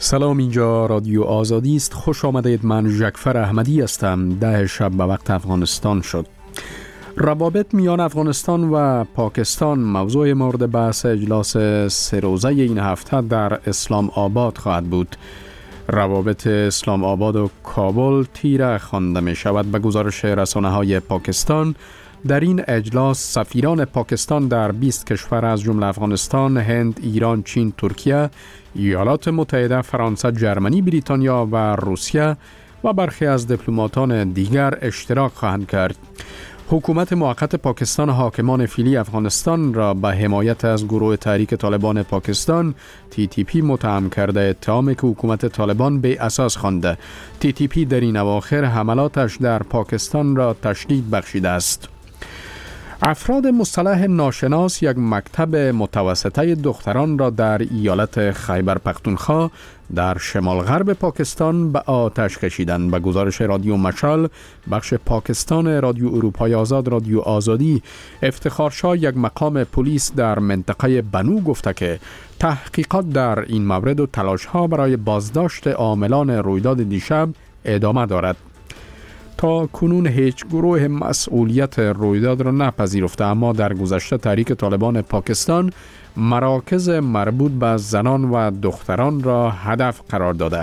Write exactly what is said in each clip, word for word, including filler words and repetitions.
سلام، اینجا رادیو آزادی است. خوش آمدید. من جعفر احمدی هستم. ده شب به وقت افغانستان شد. روابط میان افغانستان و پاکستان موضوع مورد بحث اجلاس سه روزه این هفته در اسلام آباد خواهد بود. روابط اسلام آباد و کابل تیره خوانده می شود. به گزارش رسانه های پاکستان، در این اجلاس سفیران پاکستان در بیست کشور از جمله افغانستان، هند، ایران، چین، ترکیه، ایالات متحده، فرانسه، جرمنی، بریتانیا و روسیه و برخی از دیپلماتان دیگر اشتراک خواهند کرد. حکومت موقت پاکستان حاکمان فعلی افغانستان را به حمایت از گروه تحریک طالبان پاکستان تی تی پی متهم کرده. اتهامی که حکومت طالبان به اساس خوانده. تی تی پی در این اواخر حملاتش در پاکستان را تشدید بخشیده است. افراد مصطلح ناشناس یک مکتب متوسطه دختران را در ایالت خیبر پختونخوا در شمال غرب پاکستان به آتش کشیدند. به گزارش رادیو مشال بخش پاکستان رادیو اروپای آزاد رادیو آزادی، افتخارشاه یک مقام پلیس در منطقه بنو گفته که تحقیقات در این مورد و تلاش‌ها برای بازداشت عاملان رویداد دیشب ادامه دارد. تا کنون هیچ گروه مسئولیت رویداد را نپذیرفته، اما در گذشته تحریک طالبان پاکستان مراکز مربوط به زنان و دختران را هدف قرار داده.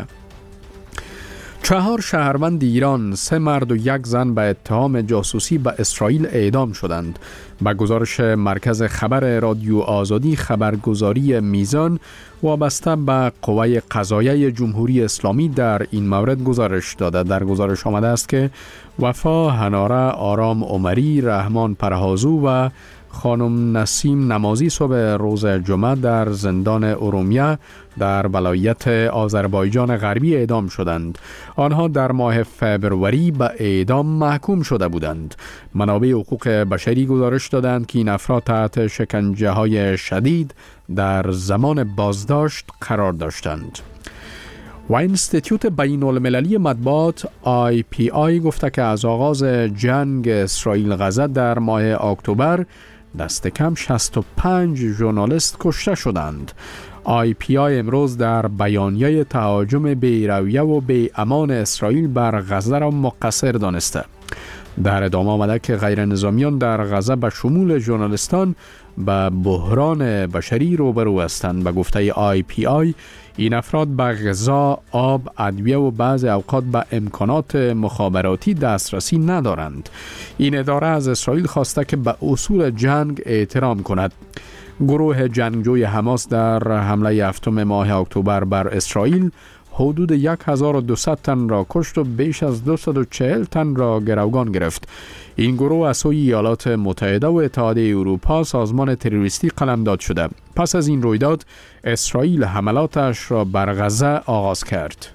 چهار شهروند ایران، سه مرد و یک زن به اتهام جاسوسی به اسرائیل اعدام شدند. به گزارش مرکز خبر رادیو آزادی، خبرگزاری میزان وابسته به قوه قضاییه جمهوری اسلامی در این مورد گزارش داده. در گزارش آمده است که وفا هناره، آرام عمری، رحمان پرهازو و خانم نسیم نمازی صبح روز جمعه در زندان ارومیه در ولایت آذربایجان غربی اعدام شدند. آنها در ماه فبروری به اعدام محکوم شده بودند. منابع حقوق بشری گزارش دادند که این افراد تحت شکنجه های شدید در زمان بازداشت قرار داشتند. و اینستیتوت بین المللی مطبوعات آی پی آی گفته که از آغاز جنگ اسرائیل غزه در ماه اکتبر دست کم شصت و پنج ژورنالیست کشته شدند. آی پی آی امروز در بیانیه تهاجم بی‌رویه و بی‌امان اسرائیل بر غزه را مقصر دانسته. در ادامه آمده که غیر نظامیان در غزه به شمول ژورنالیستان به بحران بشری روبرو هستند. به گفته آی پی آی، این افراد به غذا، آب، ادویه و بعض اوقات به امکانات مخابراتی دسترسی ندارند. این اداره از اسرائیل خواسته که به اصول جنگ احترام کند. گروه جنگجوی حماس در حمله هفتم ماه اکتبر بر اسرائیل حدود هزار و دویست تن را کشت و بیش از دویست و چهل تن را گروگان گرفت. این گروه از سوی ایالات متحده و اتحادیه اروپا سازمان تروریستی قلمداد شده. پس از این رویداد اسرائیل حملاتش را بر غزه آغاز کرد.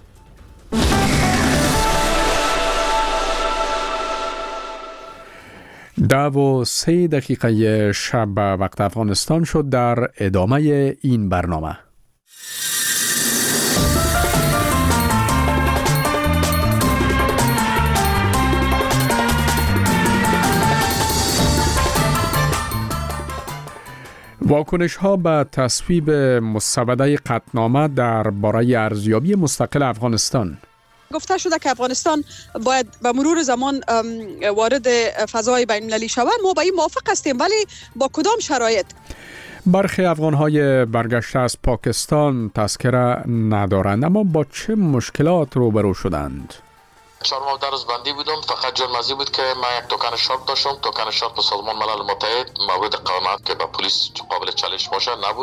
ده و سه دقیقه شب وقت افغانستان شد. در ادامه این برنامه واکنش ها به تصویب مسوده قطعنامه در باره ارزیابی مستقل افغانستان. گفته شده که افغانستان باید به مرور زمان وارد فضای بین المللی شود. ما با این موافق هستیم، ولی با کدام شرایط؟ برخی افغان‌های برگشته از پاکستان تذکره ندارند، اما با چه مشکلات روبرو شدند؟ چهار ماه در روز بندی بودم. فقط جرم ازی بود که من یک توکن شرط داشتم. توکن شرط به سازمان ملل متحد مورد قانونیت که به پلیس قابل چالش باشه نبود.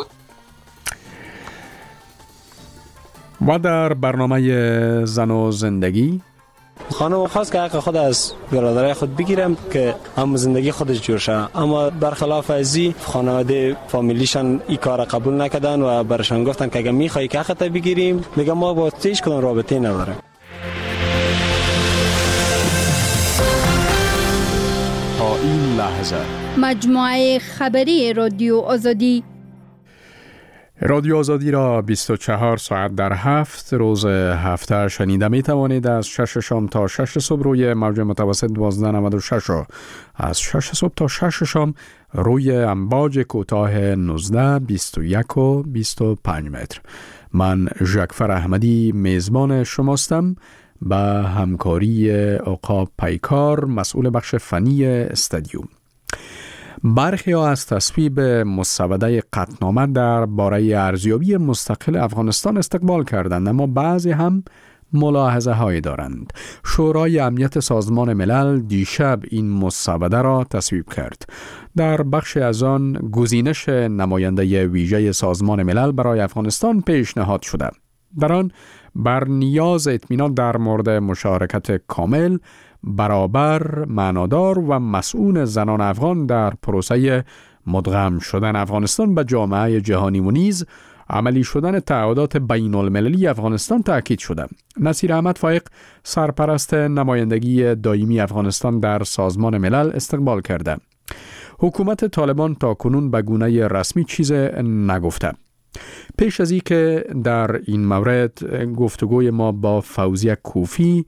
و در برنامه زن و زندگی، خانم خواست که حق خود از برادرای خود بگیرم که هم زندگی خودش جور شه، اما برخلاف ازی خانواده فامیلیشان این کار قبول نکردن و برشان گفتن که اگه میخوای که حقت بگیریم، میگم ما با هیچ کدام رابطه نداریم. تا این لحظه مجموعه خبری رادیو آزادی رادیو آزادی را بیست و چهار ساعت در هفت روز هفته شنیده می توانید. از شش شام تا شش صبح روی موج متوسط دوازده نود و شش و از شش صبح تا شش شام روی امواج کوتاه نوزده، بیست و یک و بیست و پنج متر. من ژکفر احمدی میزبان شماستم به همکاری عقاب پیکار مسئول بخش فنی استودیو. برخی ها از تصویب مسوده قطعنامه در باره ارزیابی مستقل افغانستان استقبال کردند، اما بعضی هم ملاحظه های دارند. شورای امنیت سازمان ملل دیشب این مسوده را تصویب کرد. در بخش از آن گزینش نماینده ویژه سازمان ملل برای افغانستان پیشنهاد شده. در آن بر نیاز اطمینان در مورد مشارکت کامل، برابر، معنادار و مسئول زنان افغان در پروسه مدغم شدن افغانستان به جامعه جهانی و نیز عملی شدن تعهدات بین المللی افغانستان تأکید شده. نصیر احمد فایق سرپرست نمایندگی دائمی افغانستان در سازمان ملل استقبال کرده. حکومت طالبان تا کنون به گونه رسمی چیز نگفته. پیش از این که در این مورد گفتگوی ما با فوزیه کوفی،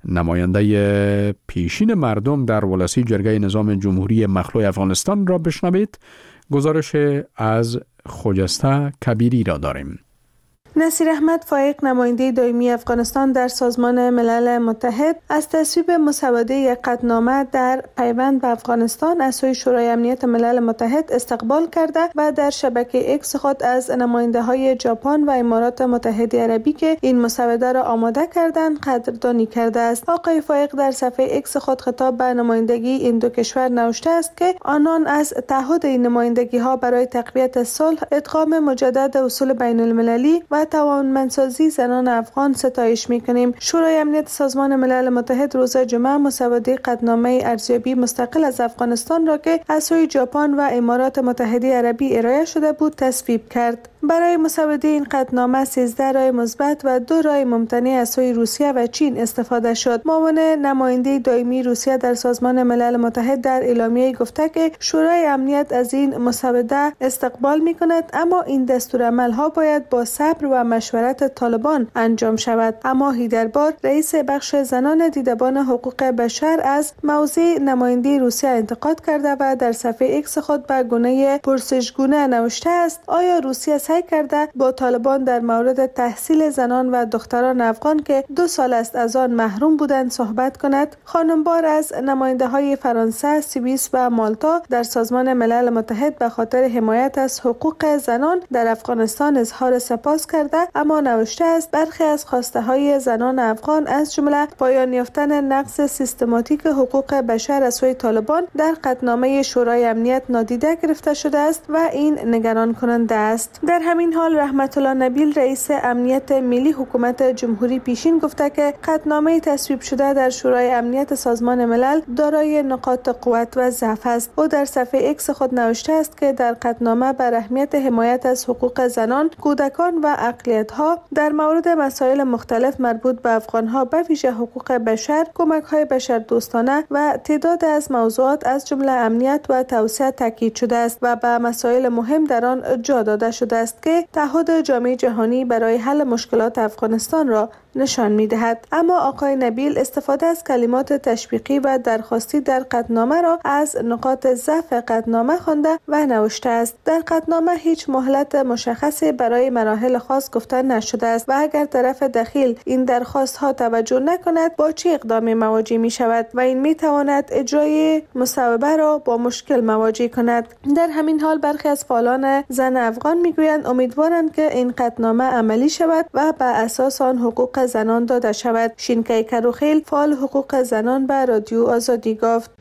نماینده پیشین مردم در ولسی جرگه نظام جمهوری مخلوع افغانستان را بشنوید، گزارش از خجسته کبیری را داریم. نصیر احمد فایق نماینده دائمی افغانستان در سازمان ملل متحد از تصویب مسوده قطعنامه در پیوند به افغانستان از سوی شورای امنیت ملل متحد استقبال کرده و در شبکه اکس خود از نماینده های ژاپن و امارات متحده عربی که این مسوده را آماده کردند قدردانی کرده است. آقای فایق در صفحه اکس خود خطاب به نمایندگی این دو کشور نوشته است که آنان از تعهد این نمایندگی ها برای تقویت صلح، ادغام مجدد اصول بین المللی و توانمندسازی زنان افغان ستایش می‌کنیم. شورای امنیت سازمان ملل متحد روز جمعه مسوده قطعنامه ارزیابی مستقل از افغانستان را که از سوی ژاپن و امارات متحده عربی ارائه شده بود تصویب کرد. برای مسوده این قطعنامه سیزده رای مثبت و دو رای ممتنع از سوی روسیه و چین استفاده شد. معاون نماینده دائمی روسیه در سازمان ملل متحد در اعلامیه گفته که شورای امنیت از این مسوده استقبال می‌کند، اما این دستورالعمل‌ها باید با صبر و مشورت طالبان انجام شود. اما هیدربار رئیس بخش زنان دیدبان حقوق بشر از موضع نماینده روسیه انتقاد کرده و در صفحه اکس خود به گونه پرسشگونه نوشته است: آیا روسیه سعی کرده با طالبان در مورد تحصیل زنان و دختران افغان که دو سال است از آن محروم بودند صحبت کند؟ خانم بار از نماینده های فرانسه، سوئیس و مالتا در سازمان ملل متحد به خاطر حمایت از حقوق زنان در افغانستان اظهار سپاس کرده، اما نوشته است برخی از خواسته های زنان افغان از جمله پایان یافتن نقض سیستماتیک حقوق بشر از سوی طالبان در قطعنامه شورای امنیت نادیده گرفته شده است و این نگران کننده است. در همین حال رحمت الله نبیل رئیس امنیت ملی حکومت جمهوری پیشین گفته که قطعنامه تصویب شده در شورای امنیت سازمان ملل دارای نقاط قوت و ضعف است. او در صفحه اکس خود نوشته است که در قطعنامه بر اهمیت حمایت از حقوق زنان، کودکان و اقلیت‌ها در مورد مسائل مختلف مربوط به افغان‌ها به ویژه حقوق بشر، کمک‌های بشردوستانه و تعداد از موضوعات از جمله امنیت و توسعه تاکید شده است و به مسائل مهم در آن جا داده شده است که تعهد جامعه جهانی برای حل مشکلات افغانستان را نشان می‌دهد. اما آقای نبیل استفاده از کلمات تشویقی و درخواستی در قطعنامه را از نقاط ضعف قطعنامه خوانده و نوشته است: در قطعنامه هیچ مهلت مشخصی برای مراحل خاص گفته نشده است و اگر طرف دخیل این درخواست ها توجه نکند با چه اقدامی مواجه می شود و این می تواند اجرای مصوبه را با مشکل مواجه کند. در همین حال برخی از فعالان زن افغان میگویند امیدوارند که این قطعنامه عملی شود و بر اساس آن حقوق زنان داده شود. شینکای کروخیل فعال حقوق زنان به رادیو آزادی گفت: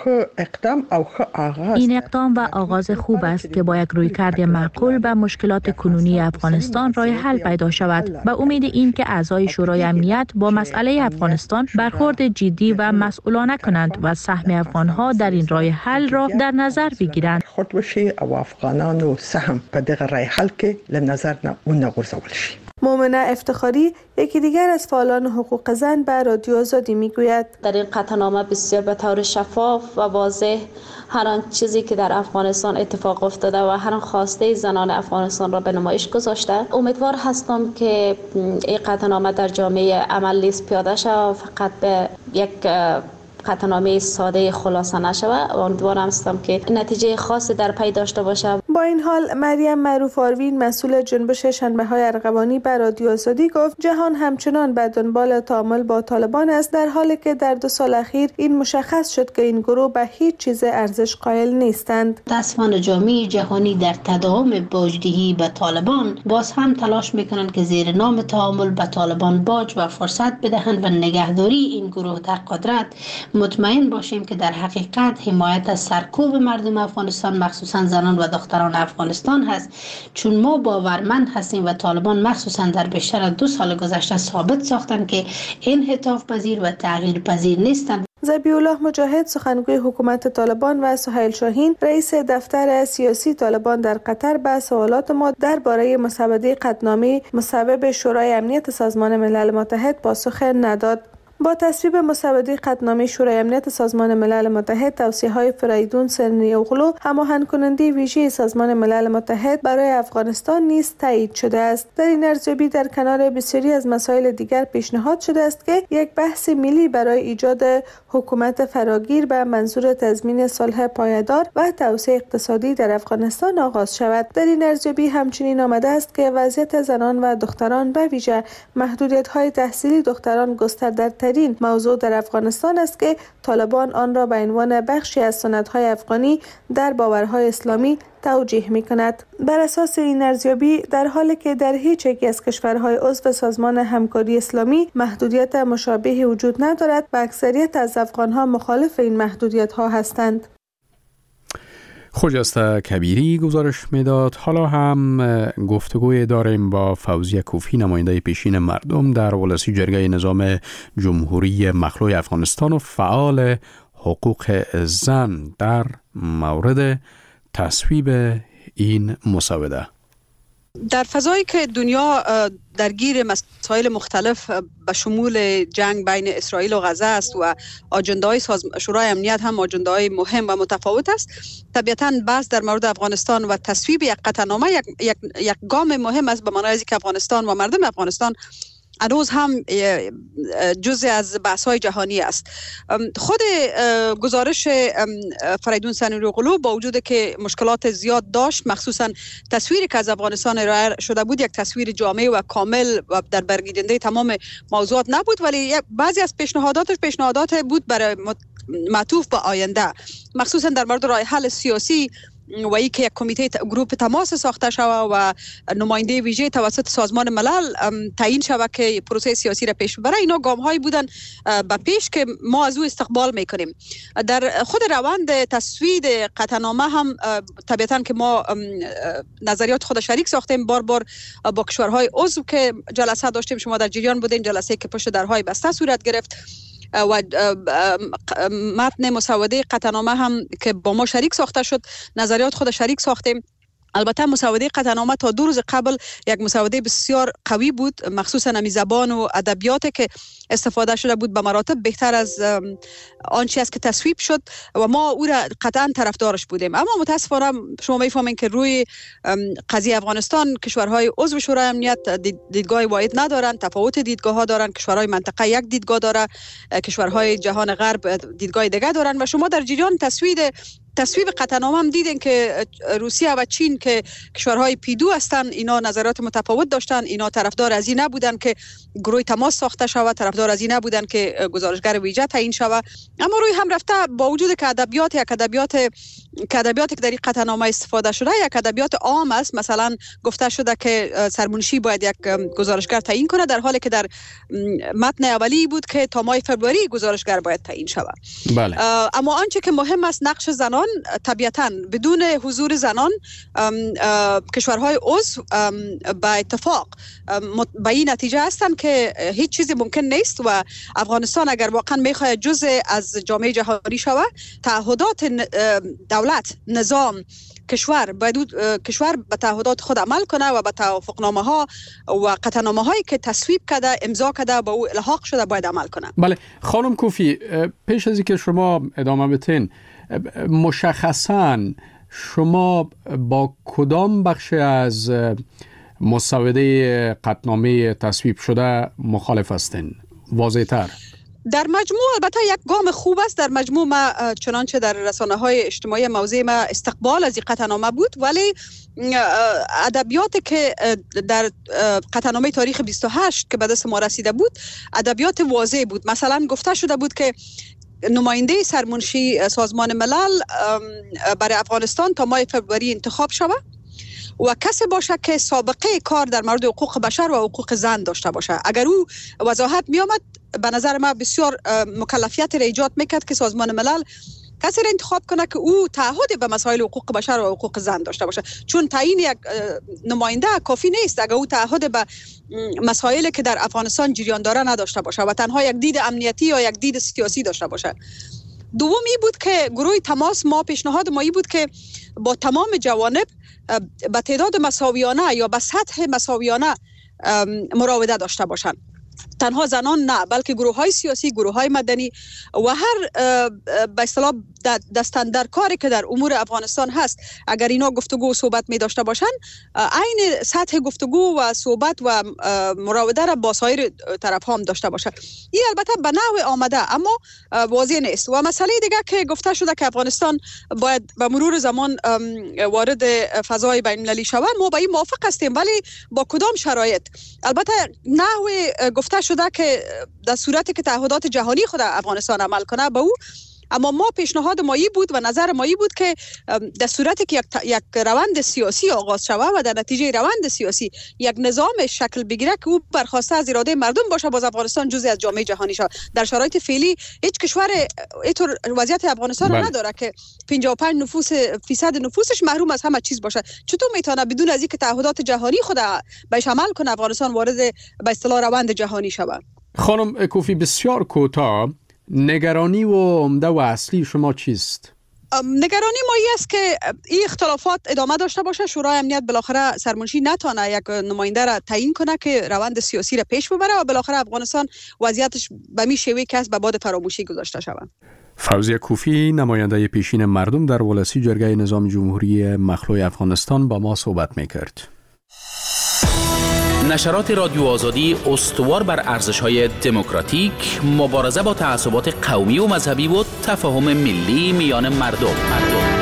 این اقدام و آغاز خوب است که با یک رویکرد معقول به مشکلات کنونی افغانستان راه حل پیدا شود. به امید این که اعضای شورای امنیت با مسئله افغانستان برخورد جدی و مسئولانه کنند و سهم افغانها در این راه حل را در نظر بگیرند. خود بشي او افغانانو سهم په دغه راه حل کې لنظر نه ونغورځول شي. مومنه افتخاری یکی دیگر از فعالان حقوق زن به رادیو آزادی میگوید: در این قطعنامه بسیار به طور شفاف و واضح هر آن چیزی که در افغانستان اتفاق افتاده و هر آن خواسته زنان افغانستان را به نمایش گذاشته. امیدوار هستم که این قطعنامه در جامعه عمل نیز پیاده شود، فقط به یک قطعنامه ساده خلاصه نشود. امیدوارم هستم که نتیجه خاصی در پی داشته باشه. با این حال مریم معروف آروین مسئول جنبش شنبه های ارغوانی به رادیو آزادی گفت جهان همچنان به دنبال تعامل با طالبان است، در حالی که در دو سال اخیر این مشخص شد که این گروه به هیچ چیز ارزش قائل نیستند. متاسفانه جامعه جهانی در تداوم باجدهی به طالبان باز هم تلاش میکنند که زیر نام تعامل به طالبان باج و فرصت بدهند و نگهداری این گروه در قدرت. مطمئن باشیم که در حقیقت حمایت از سرکوب مردم افغانستان مخصوصا زنان و دختران افغانستان هست، چون ما باورمند هستیم و طالبان مخصوصا در بیشتر از دو سال گذشته ثابت ساختند که انعطاف پذیر و تغییر پذیر نیستند. ذبیح الله مجاهد سخنگوی حکومت طالبان و سهیل شاهین رئیس دفتر سیاسی طالبان در قطر به سوالات ما درباره مسوده قطعنامه مصوب شورای امنیت سازمان ملل متحد پاسخ نداد. با تصویب مسوده قطعنامه شورای امنیت سازمان ملل متحد، توصیه‌های فریدون سرنی‌اوغلو هماهنگ کننده ویژه سازمان ملل متحد برای افغانستان نیز تایید شده است. در این ارزیابی در کنار بسیاری از مسائل دیگر پیشنهاد شده است که یک بحث ملی برای ایجاد حکومت فراگیر به منظور تضمین صلح پایدار و توسعه اقتصادی در افغانستان آغاز شود. در این ارزیابی همچنین آمده است که وضعیت زنان و دختران به ویژه محدودیت‌های تحصیلی دختران گسترده این موضوع در افغانستان است که طالبان آن را به عنوان بخشی از سنت‌های افغانی در باورهای اسلامی توجیه می‌کند. بر اساس این ارزیابی، در حالی که در هیچ یک از کشورهای عضو سازمان همکاری اسلامی محدودیت مشابهی وجود ندارد و اکثریت از افغان‌ها مخالف این محدودیت‌ها هستند. خجسته کبیری گزارش میداد. حالا هم گفتگوی داریم با فوزیه کوفی، نماینده پیشین مردم در ولسی جرگه نظام جمهوری مخلوع افغانستان و فعال حقوق زن در مورد تصویب این مسوده. در فضایی که دنیا درگیر مسائل مختلف به شمول جنگ بین اسرائیل و غزه است و آجنده‌های شورای امنیت هم آجنده‌های مهم و متفاوت است، طبیعتاً بحث در مورد افغانستان و تصویب یک قطعنامه یک, یک, یک گام مهم است، به معنای که افغانستان و مردم افغانستان هنوز هم جزء از بحث‌های جهانی است. خود گزارش فریدون سرنی‌اوغلو با وجود که مشکلات زیاد داشت، مخصوصا تصویری که از افغانستان ارائه شده بود یک تصویر جامع و کامل و در برگیرنده تمام موضوعات نبود، ولی بعضی از پیشنهاداتش پیشنهادات بود برای معطوف به آینده، مخصوصا در مورد راه حل سیاسی و ای که یک کمیته گروپ تماس ساخته شود و نماینده ویژه توسط سازمان ملل تعیین شود که پروسه سیاسی را پیش ببره. اینا گام هایی بودن به پیش که ما از او استقبال میکنیم. در خود روند تصویب قطعنامه هم طبیعتا که ما نظریات خود شریک ساختیم، بار بار با کشورهای عضو که جلسه داشتیم، شما در جریان بودین، جلسه که پشت درهای بسته صورت گرفت و متن مسوده قطعنامه هم که با ما شریک ساخته شد، نظریات خود شریک ساختیم. البته مسوده قطعنامه تا دو روز قبل یک مسوده بسیار قوی بود، مخصوصا امی زبان و ادبیات که استفاده شده بود به مراتب بهتر از آنچه است که تصویب شد و ما او را قطعا طرفدارش بودیم. اما متاسفانه شما میفهمین که روی قضیه افغانستان کشورهای عضو شورای امنیت دیدگاه واحد ندارند، تفاوت دیدگاه ها دارند. کشورهای منطقه یک دیدگاه داره، کشورهای جهان غرب دیدگاه دیگه دارند و شما در جریان تصویب تصویب قطعنامه هم دیدین که روسیه و چین که کشورهای پیدو هستن، اینا نظرات متفاوت داشتن، اینا طرفدار از این نبودن که گروه تماس ساخته شود، طرفدار از این نبودن که گزارشگر ویژه تعیین شود. اما روی هم رفته با وجود که ادبیات یک ادبیات که ادبیاتی که در این قطعنامه استفاده شده یک ادبیات عام است، مثلا گفته شده که سرمنشی باید یک گزارشگر تعیین کنه، در حالی که در متن اولی بود که تا ماه فوریه گزارشگر باید تعیین شود. بله. اما آنچه که مهم است نقش زنان، طبیعتاً بدون حضور زنان کشورهای عضو با اتفاق به این نتیجه هستند که هیچ چیزی ممکن نیست و افغانستان اگر واقعا میخواهد جزء از جامعه جهانی شود، تعهدات دولت، نظام، کشور باید کشور به تعهدات خود عمل کنه و به توافقنامه ها و قطعنامه هایی که تصویب کرده، امضا کرده، با او الحاق شده باید عمل کنه. بله خانم کوفی، پیش از اینکه شما ادامه بدین، مشخصاً شما با کدام بخش از مسوده قطعنامه تصویب شده مخالف هستین؟ واضح تر. در مجموع البته یک گام خوب است. در مجموع ما چنانچه در رسانه‌های اجتماعی موضوع ما استقبال از این قطعنامه بود، ولی ادبیاتی که در قطعنامه تاریخ بیست و هشت که به دست ما رسیده بود ادبیات واضح بود. مثلا گفته شده بود که نماینده سرمنشی سازمان ملل برای افغانستان تا ماه فوریه انتخاب شود و کسی باشه که سابقه کار در مورد حقوق بشر و حقوق زن داشته باشه. اگر او وضاحت می آمد به نظر ما بسیار مکلفیت را ایجاد میکرد که سازمان ملل کسی را انتخاب کنه که او تعهد به مسائل حقوق بشر و حقوق زن داشته باشه، چون تعیین یک نماینده کافی نیست اگر او تعهد به مسائلی که در افغانستان جریان داره نداشته باشه و تنها یک دید امنیتی یا یک دید سیاسی داشته باشه. دومی بود که گروه تماس ما پیشنهاد ما بود که با تمام جوانب به تعداد مساویانه یا به سطح مساویانه مراوده داشته باشند. تنها زنان نه، بلکه گروه های سیاسی، گروه های مدنی و هر به اصطلاح دستاندر کاری که در امور افغانستان هست، اگر اینا گفتگو و صحبت می داشته باشن، عین سطح گفتگو و صحبت و مراوده را با سایر طرف هم داشته باشه. این البته به نحو آمده اما واضح نیست. و مسئله دیگه که گفته شده که افغانستان باید به مرور زمان وارد فضای بین المللی شود، ما با این موافق هستیم، ولی با کدام شرایط؟ البته نحو گفته شده که در صورتی که تعهدات جهانی خود افغانستان عمل کنه به او، اما ما پیشنهاد مایی بود و نظر مایی بود که در صورتی که یک, یک روند سیاسی آغاز شود و در نتیجه روند سیاسی یک نظام شکل بگیره که او برخواسته از اراده مردم باشه، باز افغانستان جزئی از جامعه جهانی شود. در شرایط فعلی هیچ کشور اینطور وضعیت افغانستان رو نداره که پنجاه و پنج نفوس فیصد نفوسش محروم از همه چیز باشه. چطور میتونه بدون از اینکه تعهدات جهانی خود بهش عمل کنه افغانستان وارد به اصطلاح روند جهانی شود؟ خانم کوفی، بسیار کوتاه، نگرانی و عمده و اصلی شما چیست؟ نگرانی ما این است که این اختلافات ادامه داشته باشه. شورای امنیت بالاخره سرمنشی نتونه یک نماینده را تعیین کنه که روند سیاسی را پیش ببره و بالاخره افغانستان وضعیتش به می شوی که از به باد فراموشی گذاشته شود. فوزیه کوفی، نماینده پیشین مردم در ولسی جرگه نظام جمهوری مخلوع افغانستان، با ما صحبت میکرد. نشرات رادیو آزادی استوار بر ارزش‌های دموکراتیک، مبارزه با تعصبات قومی و مذهبی و تفاهم ملی میان مردم. مردم.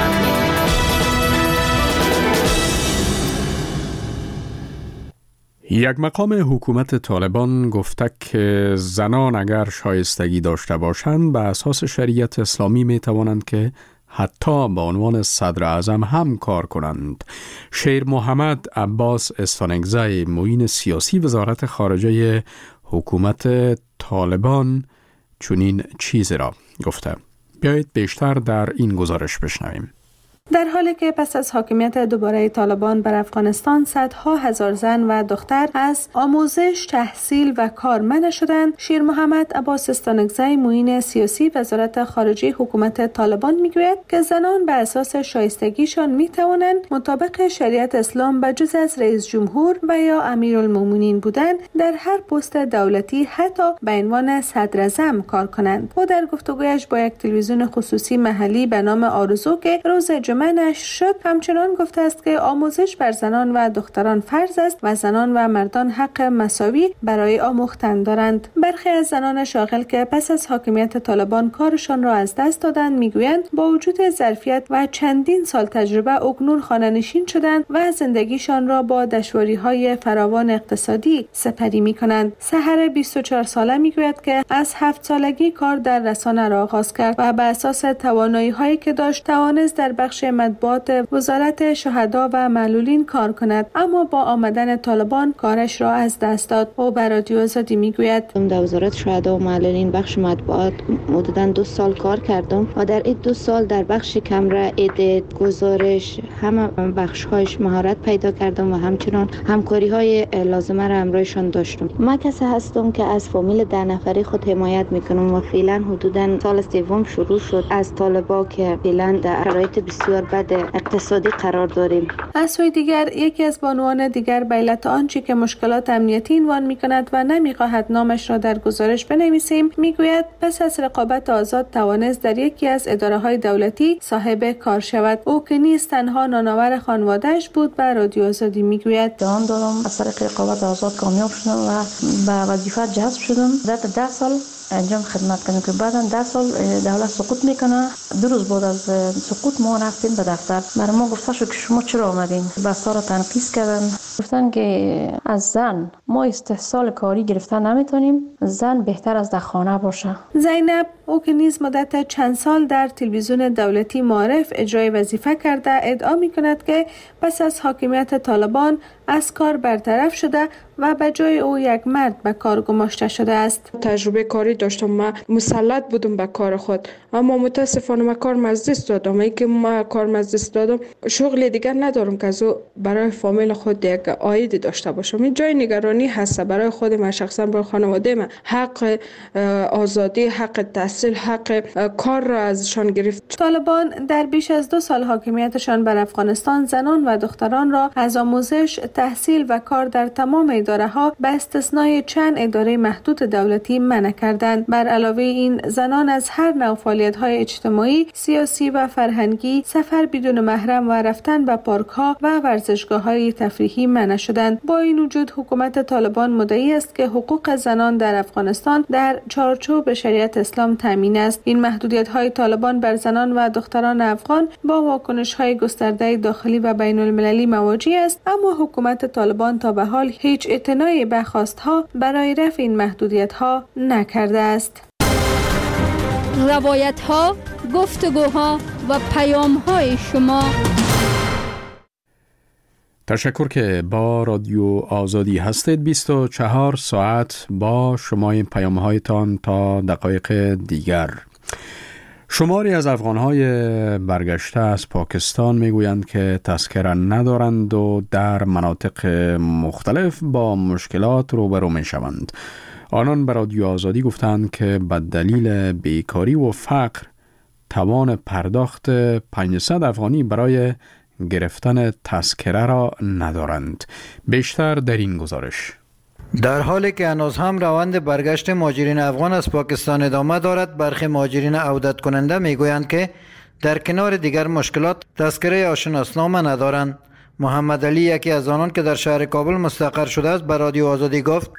یک مقام حکومت طالبان گفته که زنان اگر شایستگی داشته باشند به اساس شریعت اسلامی می توانند که حتی به عنوان صدر اعظم هم کار کنند. شیر محمد عباس استانگزی، معین سیاسی وزارت خارجه حکومت طالبان، چنین چیزی را گفته. بیایید بیشتر در این گزارش بشنویم. در حالی که پس از حاکمیت دوباره طالبان بر افغانستان صدها هزار زن و دختر از آموزش، تحصیل و کار منع شدند، شیر محمد عباس استانگزی، معین سیاسی وزارت خارجه حکومت طالبان میگوید که زنان به اساس شایستگیشان میتوانند مطابق شریعت اسلام به جز از رئیس جمهور و یا امیرالمومنین بودن در هر پست دولتی حتی به عنوان صدر اعظم کار کنند. او در گفتگویش با یک تلویزیون خصوصی محلی به نام آرزو که روز جمعه نشر شد همچنان گفته است که آموزش بر زنان و دختران فرض است و زنان و مردان حق مساوی برای آموختن دارند. برخی از زنان شاغل که پس از حاکمیت طالبان کارشان را از دست دادند میگویند با وجود ظرفیت و چندین سال تجربه اکنون خانه‌نشین شدند و زندگیشان را با دشواری‌های فراوان اقتصادی سپری می‌کنند. سحر بیست و چهار ساله میگوید که از هفت سالگی کار در رسانه را آغاز کرد و بر اساس توانایی‌هایی که داشت توانست در بخش مطبوعات وزارت شهدا و معلولین کار کند، اما با آمدن طالبان کارش را از دست داد. او بر رادیو آزادی میگوید در وزارت شهدا و معلولین بخش مطبوعات حدوداً دو سال کار کردم و در این دو سال در بخش کمره، ادیت، گزارش، همه بخش‌هایش مهارت پیدا کردم و همچنان همکاری‌های لازمه را همراهشان داشتم. من کسی هستم که از فامیل ده نفری خود حمایت میکنم و فعلا حدوداً سال سوم شروع شد از طالبا که فعلا در شرایط بسیار بد اقتصادی قرار داریم. از سوی دیگر یکی از بانوان دیگر به علت آنچه که مشکلات امنیتی عنوان می‌کند و نمی‌خواهد نامش را در گزارش بنویسیم میگوید پس از رقابت آزاد توانست در یکی از اداره‌های دولتی صاحب کار شود. او که نیست تنها نانآور خانواده‌اش بود به رادیو آزادی میگوید جان دادم از طریق رقابت آزاد کامیاب شدم و به وظیفه جذب شدم. در ده سال انجام خدمت کردیم که بعدا ده سال دولت سقوط میکنه. دو روز بعد از سقوط ما رفتیم به دفتر. برای ما گفته شد که شما چرا آمدین؟ بسا را تنقیص کردن. گفتن که از زن ما استحصال کاری گرفتن نمیتونیم، زن بهتر از در خانه باشه. زینب او که نیز مدت چند سال در تلویزیون دولتی معارف اجرای وظیفه کرده ادعا میکند که پس از حاکمیت طالبان از کار برطرف شده و به جای او یک مرد به کار گماشته شده است. تجربه کاری داشتم، من مسلط بودم به کار خود، اما متاسفانه من کار مزدست دادم. ای که من کار مزدست دادم شغل دیگر ندارم که از او برای فامیل خود یک عاید داشته باشم. این جای نگرانی هست برای خود من شخصا، برای خانواده من. حق آزادی، حق تحصیل، حق کار را ازشان گرفت. طالبان در بیش از دو سال حاکمیتشان بر افغانستان زنان و دختران را از آموزش، تحصیل و کار در تمام اداره ها به استثنای چند اداره محدود دولتی منع کردند. بر علاوه این زنان از هر نوع فعالیت های اجتماعی، سیاسی و فرهنگی، سفر بدون محرم و رفتن به پارک ها و ورزشگاه های تفریحی منع شدند. با این وجود حکومت طالبان مدعی است که حقوق زنان در افغانستان در چارچوب شریعت اسلام تامین است. این محدودیت های طالبان بر زنان و دختران افغان با واکنش های گسترده داخلی و بین المللی مواجه است، اما حکومت طالبان تا به حال هیچ اعتنایی به خواستها برای رفع این محدودیت ها نکرده است. روایت ها، گفتگوها و پیام های شما. تشکر که با رادیو آزادی هستید. بیست و چهار ساعت با شما این پیام هایتان تا دقایق دیگر. شماری از افغانهای برگشته از پاکستان میگویند که تذکره ندارند و در مناطق مختلف با مشکلات روبرو میشوند. آنان به رادیو آزادی گفتند که به دلیل بیکاری و فقر توان پرداخت پانصد افغانی برای گرفتن تذکره را ندارند. بیشتر در این گزارش. در حالی که هنوز هم روند برگشت مهاجرین افغان از پاکستان ادامه دارد، برخی مهاجرین عودت کننده میگویند که در کنار دیگر مشکلات تذکره آشناسنامه ندارند. محمد علی، یکی از آنان که در شهر کابل مستقر شده است، به رادیو آزادی گفت: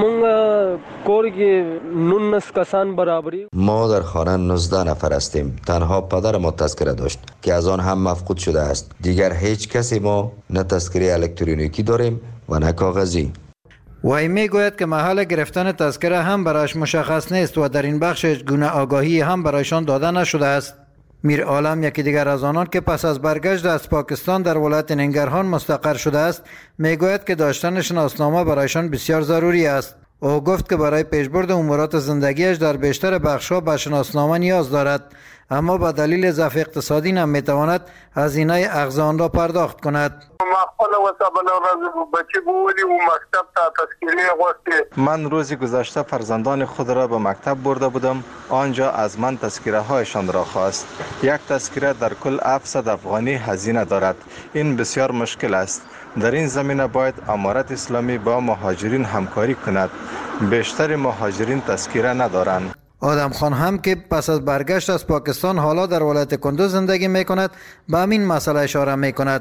ما در خانه نوزده نفر هستیم. تنها پدر ما تذکره داشت که از آن هم مفقود شده است. دیگر هیچ کسی ما نه تذکره الکترونیکی داریم و نه کاغذی. وی میگوید که محل گرفتن تذکره هم برایش مشخص نیست و در این بخش هیچ گونه آگاهی هم برایشان داده نشده است. میر عالم، یکی دیگر از آنان که پس از برگشت از پاکستان در ولایت ننگرهان مستقر شده است، میگوید که داشتن شناسنامه برایشان بسیار ضروری است. او گفت که برای پیشبرد امورات زندگیش در بیشتر بخش‌ها به شناسنامه نیاز دارد، اما به دلیل ضعف اقتصادی نمیتواند هزینه اخذ آن را پرداخت کند. من روزی گذشته فرزندان خود را به مکتب برده بودم. آنجا از من تذکره هایشان را خواست. یک تذکره در کل هفتصد افغانی هزینه دارد. این بسیار مشکل است. در این زمینه باید امارت اسلامی با مهاجرین همکاری کند. بیشتر مهاجرین تذکره ندارند. آدم خان هم که پس از برگشت از پاکستان حالا در ولایت کندوز زندگی می کند، به همین مسئله اشاره می کند.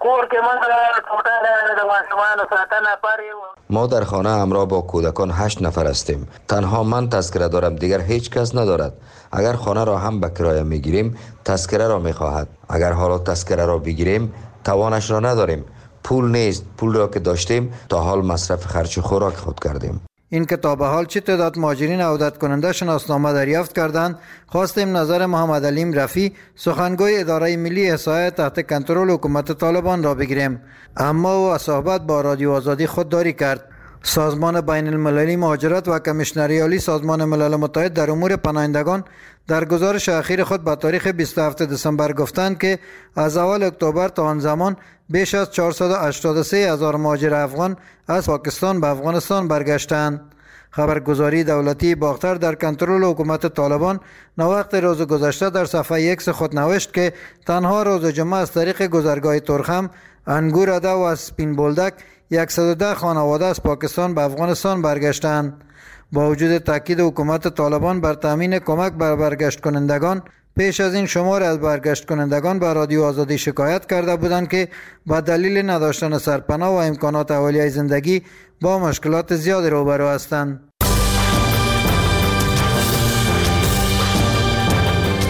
ما در خانه همراه با کودکان هشت نفر هستیم. تنها من تذکره دارم، دیگر هیچ کس ندارد. اگر خانه را هم به کرایه می گیریم تذکره را می خواهد. اگر حالا تذکره را بگیریم توانش را نداریم. پول نیست. پول را که داشتیم تا حال مصرف خرچ خوراک خود کردیم. این که تا به حال چه تعداد مهاجرین عودت کننده شناسنامه دریافت کردند، خواستیم نظر محمد علیم رفی، سخنگوی اداره ملی احصایه تحت کنترل حکومت طالبان را بگیریم، اما او از صحبت با رادیو آزادی خودداری کرد. سازمان بین المللی مهاجرت و کمیشنری عالی سازمان ملل متحد در امور پناهندگان در گزارش اخیر خود به تاریخ بیست و هفتم دسامبر گفتند که از اول اکتبر تا آن زمان بیش از چهارصد و هشتاد و سه هزار مهاجر افغان از پاکستان به افغانستان برگشتند. خبرگزاری دولتی باختر در کنترل حکومت طالبان نوقت روز گذشته در صفحه ایکس خود نوشت که تنها روز جمعه از طریق گذرگاه ترخم، انگوراده و سپین بولدک صد و ده خانواده از پاکستان به افغانستان برگشتند. با وجود تاکید حکومت طالبان بر تامین کمک بر برگشت کنندگان، پیش از این شمار از برگشت کنندگان به رادیو آزادی شکایت کرده بودند که با دلیل نداشتن سرپناه و امکانات اولیه زندگی با مشکلات زیادی روبرو هستند.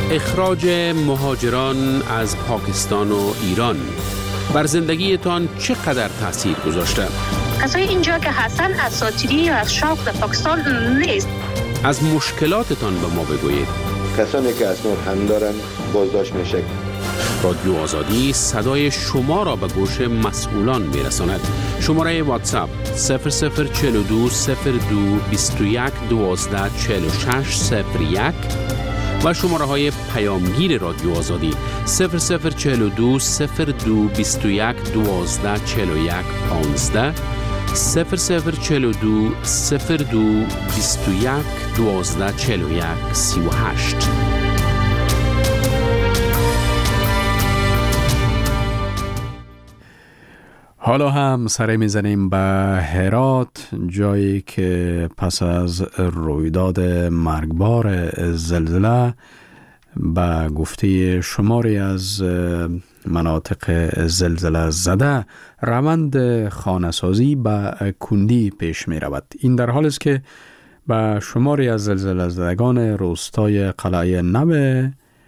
اخراج مهاجران از پاکستان و ایران بر زندگیتان چقدر تاثیر گذاشته؟ کسای اینجا که هستن اساطیری یا از شوق در پاکستان نیست. از مشکلاتتان به ما بگویید. کسانی که اسناد هم دارن بازداشت میشه. رادیو آزادی صدای شما را به گوش مسئولان میرساند. شماره واتساپ صفر صفر چهل و دو صفر دو بیست و یک دوازده چهل و شش صفر یک و شماره های پیامگیر رادیو آزادی صفر صفر چهل و دو صفر دو بیست و یک دوازده چهل و یک پانزده صفر صفر چهل و دو صفر دو بیست و یک دوازده چهل و یک سی و هشت. حالا هم سر میزنیم به هرات، جایی که پس از رویداد مرگبار زلزله به گفته شماری از مناطق زلزله زده روند خانه‌سازی به کندی پیش می رود. این در حال است که به شماری از زلزله زدگان روستای قلعه نو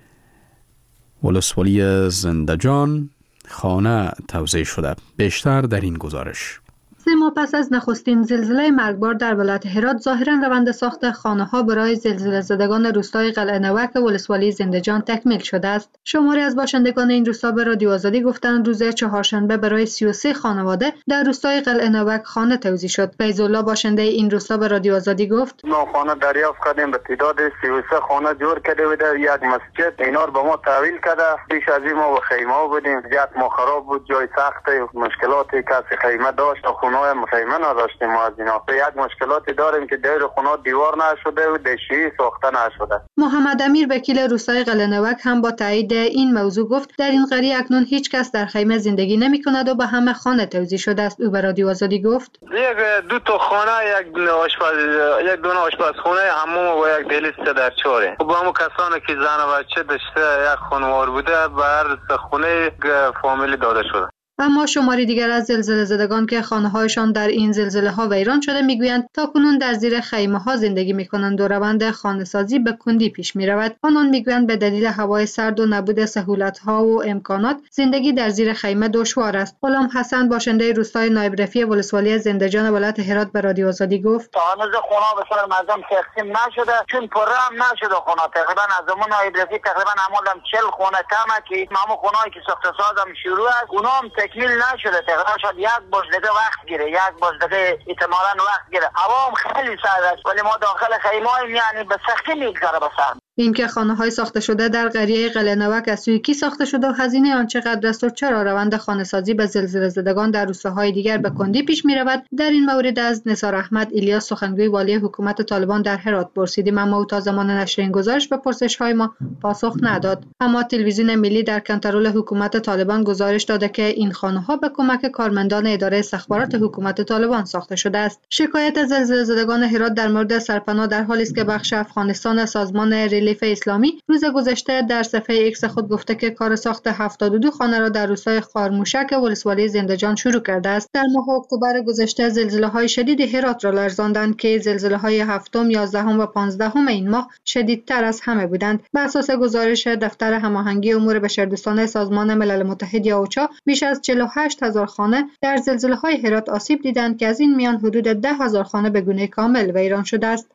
ولسوالی زندجان خانه توزیع شده. بیشتر در این گزارش. سه ماه پس از نخستین زلزله مرگبار در ولایت هرات ظاهراً روند ساخت خانه‌ها برای زلزله زدگان روستای قلعه نوک ولسوالی زندجان تکمیل شده است. شماری از باشندگان این روستا به رادیو آزادی گفتند روز چهارشنبه برای سی و سه خانواده در روستای قلعه نوک خانه توزیع شد. فیض‌الله باشنده این روستا به رادیو آزادی گفت: ما خانه دریافت کردیم، به تعداد سی و سه خانه جور کرده بوده، یک مسجد اینا رو به ما تحویل کرده. پیش از این ما به خیمه بودیم، یک ما خراب بود، جای سخت مشکلاتی کسی خیمه داشت، خونه مخیمه نداشتیم. ما از اینا یک مشکلاتی داریم که دیر خونه دیوار نشده و دشی ساخته نشده. محمد امیر وکیل روستای قلعه نوک هم با تایید این موضوع گفت در این قریه اکنون هیچ کس در خیمه زندگی نمی کند و به همه خانه توزیع شده است. او به رادیو آزادی گفت: یک دو تا خانه، یک آشپز، یک دونه آشپزخانه، حموم و یک دهلیز در چاره. با همون کسانی که زن و بچه داشته یک خانوار بوده بر خونه فامیلی داده شده. اما شماری دیگر از زلزله زدگان که خانه‌هایشان در این زلزله ها ویران شده میگویند تاکنون در زیر خیمه ها زندگی میکنند و روند خانه‌سازی به کندی پیش میرود. آنان میگویند به دلیل هوای سرد و نبود سهولت ها و امکانات زندگی در زیر خیمه دشوار است. غلام حسن باشنده روستای نایب رفیع ولسوالی زندجان ولایت هرات به رادیو آزادی گفت: هنوز خونه به صورت منظم تقسیم نشده، چون پره هم نشده خونه. تقریبا از زمان نایب رفیع تقریبا عملاً چهل خونه کمه که همون خونه‌ای که ساخته سازم شروع است، اونها هم تکمیل نشده. تقریبا شاید یک باش دیگه وقت گیره، یک باش دیگه احتمالاً وقت گیره. هوا هم خیلی سرد است ولی ما داخل خیمه‌ایم، یعنی به سختی میگذره به سر. این که خانه‌های ساخته شده در قریه قلعه نوک از سوی کی ساخته شده و هزینه آن چقدر است و چرا روند خانه‌سازی به زلزله زدگان در روستاهای دیگر به کندی پیش می‌رود، در این مورد از نثار احمد الیاس سخنگوی والی حکومت طالبان در هرات پرسیدیم، اما او تا زمان نشر این گزارش به پرسش‌های ما پاسخ نداد. اما تلویزیون ملی در کنترل حکومت طالبان گزارش داده که این خانه‌ها به کمک کارمندان اداره استخبارات حکومت طالبان ساخته شده است. شکایت زلزله زدگان هرات در مورد سرپناه در حالی است که بخش افغانستان سازمان ریلیف اسلامی روز گذشته در صفحه ایکس خود گفته که کار ساخت هفتاد و دو خانه را در روستای خارموشک ولسوالی زندجان شروع کرده است. در ماه اکتبر گذشته زلزله‌های شدید هرات را لرزاندند که زلزله‌های هفتم، یازدهم و پانزدهم این ماه شدیدتر از همه بودند. بر اساس گزارش دفتر هماهنگی امور بشردوستانه سازمان ملل متحد یا اوچا، بیش از چهل و هشت هزار خانه در زلزله‌های هرات آسیب دیدند که از این میان حدود ده هزار خانه به گونه کامل ویران شده است.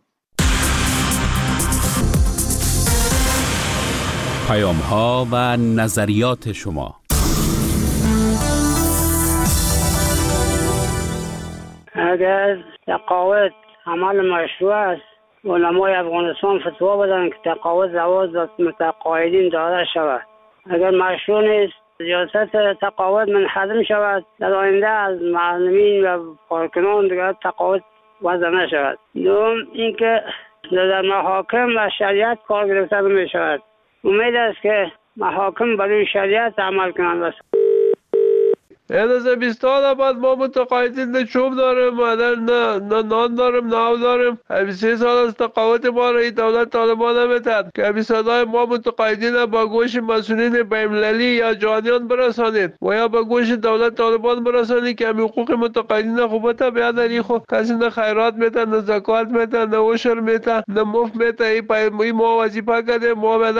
پیام ها و نظریات شما. اگر تقاعد عمل مشروع است، علمای افغانستان فتوا بدن که تقاعد زواج متقاعدین داده شود. اگر مشروع نیست، سیاست تقاعد منحدم شود، در آینده از معلمین و کارکنان دیگر تقاعد وضع نشود. دوم اینکه در محاکم و شریعت کار گرفته می شود. امید است که محاکم برای شریعت عمل کنند. این از بیست سال بعد ما متقاعدین نه چوب داریم، نه نه نان داریم، نه آب داریم. بیست سه سال از تقاعد ما را دولت طالبان نمی‌دهد که صدای ما متقاعدین با گوش مسئولین بین‌المللی یا جهانیان برسانید و یا با گوش دولت طالبان برسانید که حقوق متقاعدین خوبت بیاد. این خو کسی نه خیرات میده، نه زکات میده، نه عشر میده، نه مفت میده. این ما وظیفه کرده ما